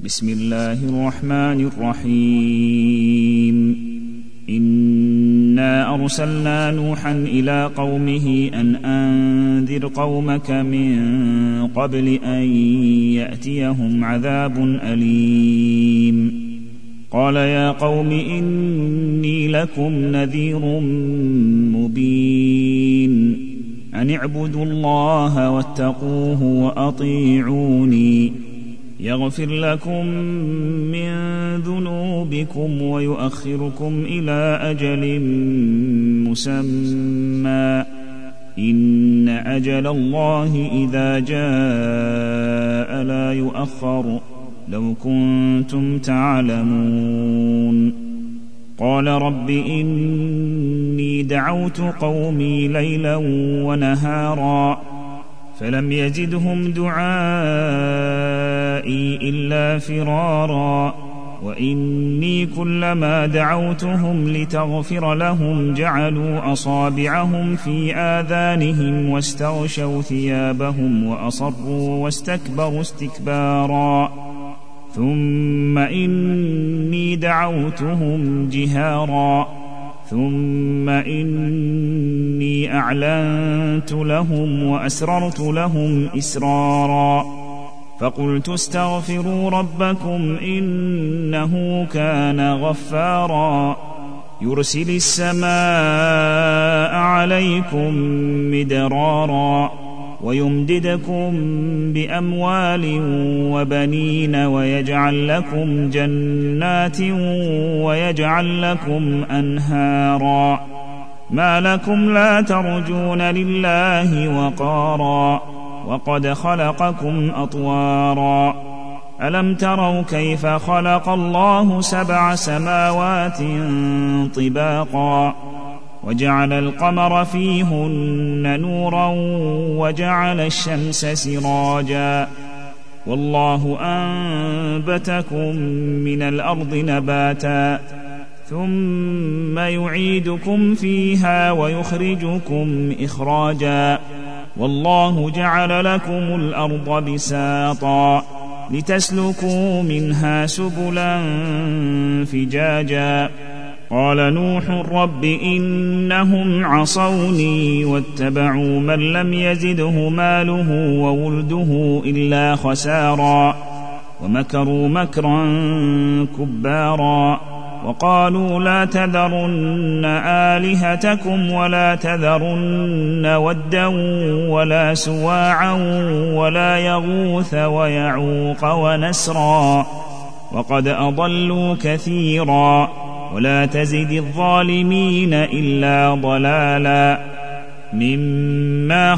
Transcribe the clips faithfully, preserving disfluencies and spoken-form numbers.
بسم الله الرحمن الرحيم إنا أرسلنا نوحا إلى قومه أن أنذر قومك من قبل أن يأتيهم عذاب أليم قال يا قوم إني لكم نذير مبين أن اعبدوا الله واتقوه وأطيعوني يغفر لكم من ذنوبكم ويؤخركم إلى أجل مسمى إن أجل الله إذا جاء لا يؤخر لو كنتم تعلمون قال رب إني دعوت قومي ليلا ونهارا فلم يزدهم دعائي إلا فرارا وإني كلما دعوتهم لتغفر لهم جعلوا أصابعهم في آذانهم واستغشوا ثيابهم وأصروا واستكبروا استكبارا ثم إني دعوتهم جهارا ثم إني أعلنت لهم وأسررت لهم إسرارا فقلت استغفروا ربكم إنه كان غفارا يرسل السماء عليكم مدرارا ويمددكم بأموال وبنين ويجعل لكم جنات ويجعل لكم أنهارا ما لكم لا ترجون لله وقارا وقد خلقكم أطوارا ألم تروا كيف خلق الله سبع سماوات طباقا وجعل القمر فيهن نورا وجعل الشمس سراجا والله أنبتكم من الأرض نباتا ثم يعيدكم فيها ويخرجكم إخراجا والله جعل لكم الأرض بساطا لتسلكوا منها سبلا فجاجا قال نوح رب إنهم عصوني واتبعوا من لم يزده ماله وولده إلا خسارا ومكروا مكرا كبارا وقالوا لا تذرن آلهتكم ولا تذرن ودا ولا سواعا ولا يغوث ويعوق ونسرا وقد أضلوا كثيرا ولا تزد الظالمين إلا ضلالا مما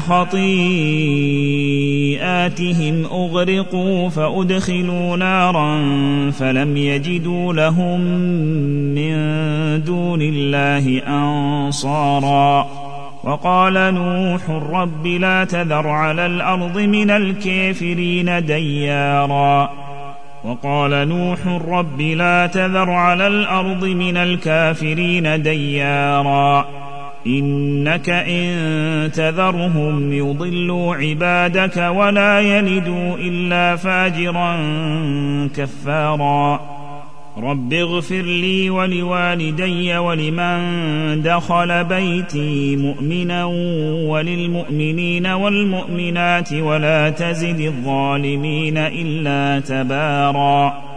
خطيئاتهم أغرقوا فأدخلوا نارا فلم يجدوا لهم من دون الله أنصارا وقال نوح رب لا تذر على الأرض من الكافرين ديارا وقال نوح رب لا تذر على الأرض من الكافرين ديارا إنك إن تذرهم يضلوا عبادك ولا يلدوا إلا فاجرا كفارا رب اغفر لي ولوالدي ولمن دخل بيتي مؤمنا وللمؤمنين والمؤمنات ولا تزد الظالمين إلا تبارا